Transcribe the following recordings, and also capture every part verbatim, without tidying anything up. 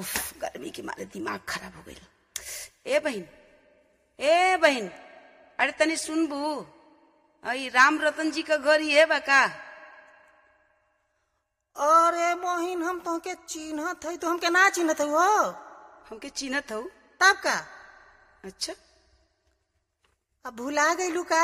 उफ, गर्मी के मारे दिमाग खराब हो गई। ए बहन, ए बहन, अरे तनी सुनबू, आई राम रतन जी का घर ये बा का? अरे बहिन, हम तोहके चिन्हत हई, तो हमके ना चिन्हत हो? हमके चिन्हत हो तब का? अच्छा, अब भुला गईलू का?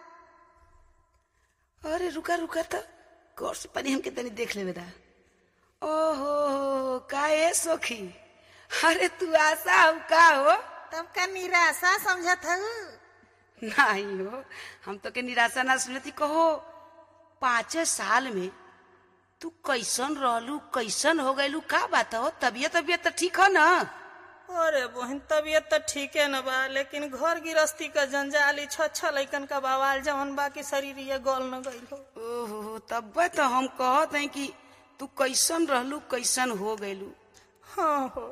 अरे रुका रुका तो गौर से पनी हमके तनी देख लेवे दा। ओहो, का ए सखी, अरे तू आशा हो का हो? तब का निराशा समझत हऊ? नहीं हो, हम तो के निराशा ना सुनती। कहो पाँच साल में तू कैसन रहलू, कैसन हो गयलू, का बात हो? तबियत तबियत तो ठीक हो ना? अरे बहन, तबियत तो ठीक है न बा, लेकिन घर गृहस्थी का जंजाली छह लैकन का बवाल जवन बाकी शरीर ये गल न गईल हो। ओहो, तब तो हम कहत हैं कि तू कैसन रहलू, कैसन हो गयलू। हाँ हो।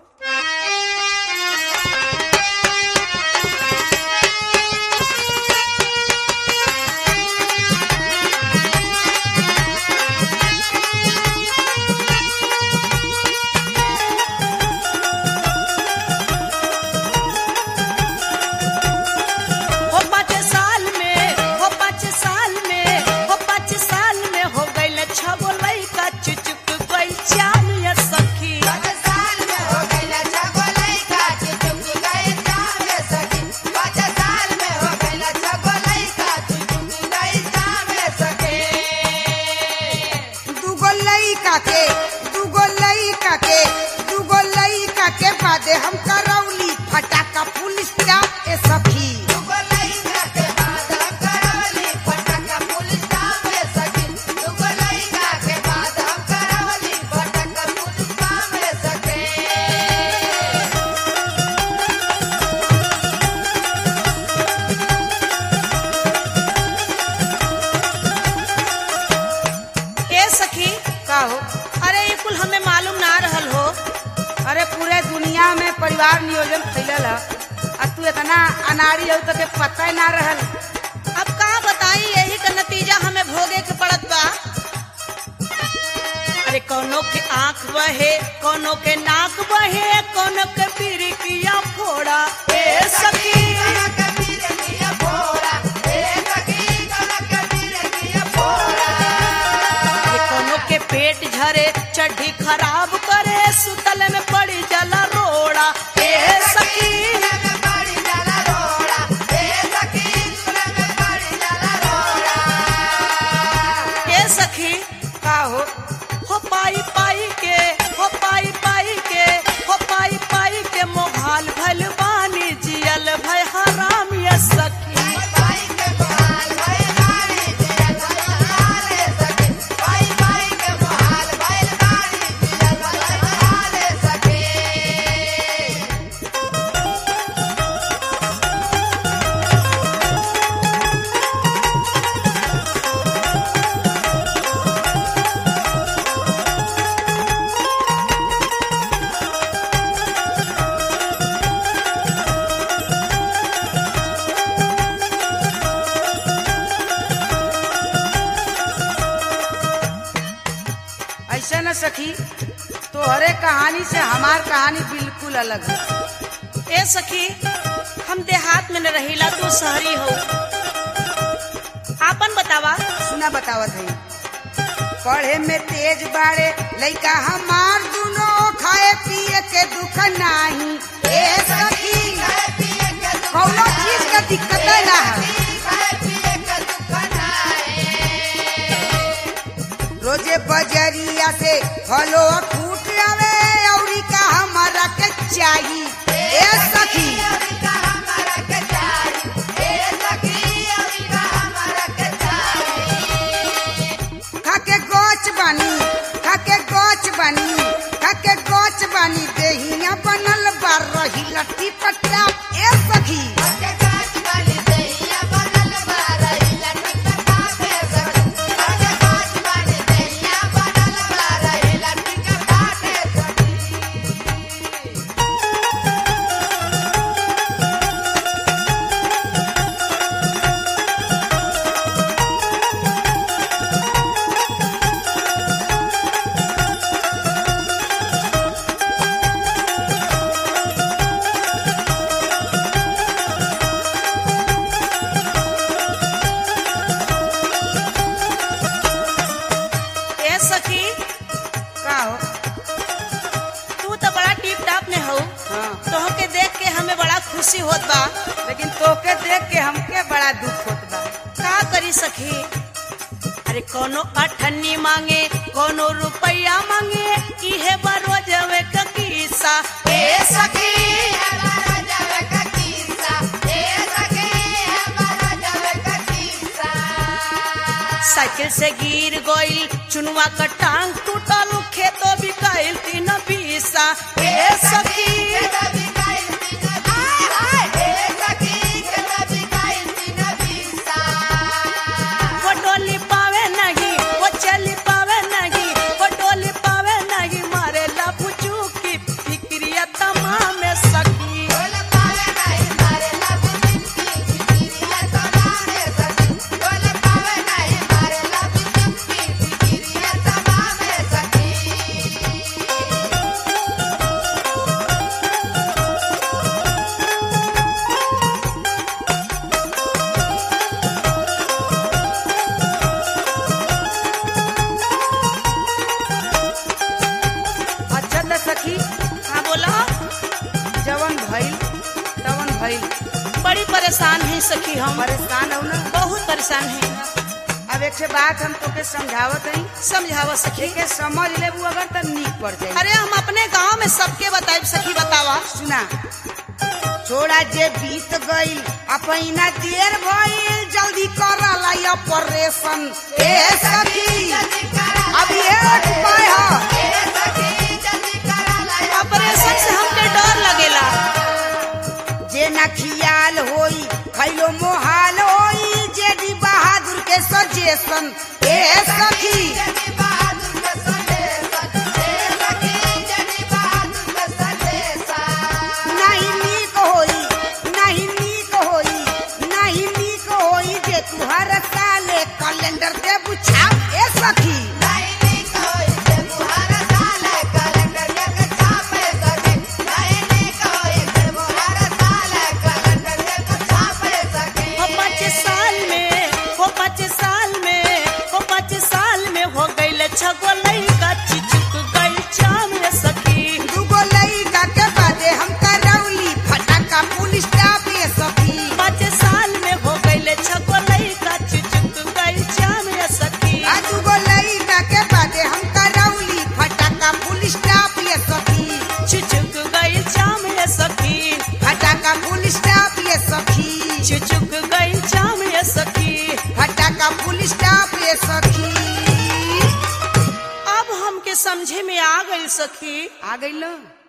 हम करौली फटाका पुलिस स्टाफ ए सखी। ए सखी का हो? अरे ये कुल हमें मालूम ना रहल हो। अरे पूरे दुनिया में परिवार नियोजन फैलल है, और तू इतना अनाड़ी हो तो के पता ही ना रहल। अब का बताई, यही का नतीजा हमें भोगे के पड़त बा। अरे कोनो के आँख बहे, कोनो के नाक बहे, कोनो के पिरिकिया फोड़ा ए सखी। कोनो के पेट झरे, चड्ढी खराब करे, सुतल में पड़ी जला रोड़ा ए सखी। ए सखी का हो? हो पाई पाई के, हो पाई पाई के, हो पाई पाई के मोहाल भल बानी जियल भय हराम ये सखी। ऐसा न सखी, तोहरे कहानी से हमार कहानी बिल्कुल अलग है। ए सखी, हम देहात में न रहिला, तू शहरी हो। आपन बतावा। सुना बतावत है। पढ़े में तेज बाड़े लइका हमार, दुनो खाए पिए के दुख नाही। ए सखी, कौनो चीज का दिक्कत ना है। रोजे बजरिया से फलो फूट आवे, औरी का हमारा के चाहिए। ए सखी, खाके गोच बानी, खाके गोच बानी, खाके गोच बानी, देहिया बनल बार रही लट्टी पट्टा। ए सखी, खुशी होत बा, लेकिन तोके देख के हमके बड़ा दुख होत बा। का करी सखी। अरे कोनो अठन्नी मांगे कोनो रुपया मांगे, इहे बरोजवे का किस्सा ए सखी। साइकिल से गिर गई चुनवा का टांग टूटल, खेतो बिकाइल तीन पीसा ए सखी। वो डोली पावे नहीं, वो चली पावे नहीं, वो डोली पावे नहीं, मारे लाभू चूकी फिक्रिया तमाम सखी। सखी हाँ बोला। जवन भइल तवन भइल, बड़ी परेशान है सखी, हम परेशान हो ना, बहुत परेशान है। अब एक से बात हम तोके समझावत हई, समझावा सखी के समझ लेबू अगर त नीक पड़ जाई। अरे हम अपने गांव में सबके बताइब सखी, बतावा। सुना, छोड़ा जे बीत गई अपना देर भइल, जल्दी करला ऑपरेशन ए सखी। अब एक उपाय है, ऑपरेशन से हमके डर लगेला। जे ना खियाल होई खैलो मोहाल होई, जे डी बहादुर के सजेशन ए सखी। नहीं नीक होई, नहीं नीक होई, नहीं नीक होई, जे तू हर साले कैलेंडर दे बुझा ए सखी। छगो लइका चिचुक गई चाम रे सखी। दुगो लइका के बादे हम करौली फटाका पुलिस स्टाफ ये सखी। पाँच साल में हो गईले छगो लइका चिचुक गई चाम रे सखी। आ दुगो लइका के बादे हम करौली फटाका पुलिस स्टाफ ये सखी। चिचुक गई चाम रे सखी, फटाका पुलिस स्टाफ ये सखी। चिचुक गई चाम रे सखी, फटाका पुलिस स्टाफ ये सखी। समझे में आ गई सखी। आ गई लो।